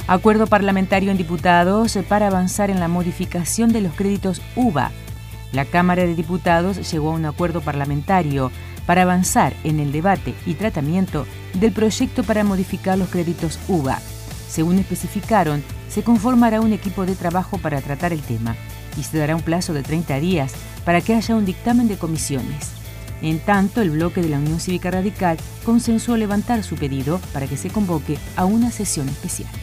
Acuerdo parlamentario en diputados para avanzar en la modificación de los créditos UVA. La Cámara de Diputados llegó a un acuerdo parlamentario para avanzar en el debate y tratamiento del proyecto para modificar los créditos UVA. Según especificaron, se conformará un equipo de trabajo para tratar el tema y se dará un plazo de 30 días para que haya un dictamen de comisiones. En tanto, el bloque de la Unión Cívica Radical consensuó levantar su pedido para que se convoque a una sesión especial.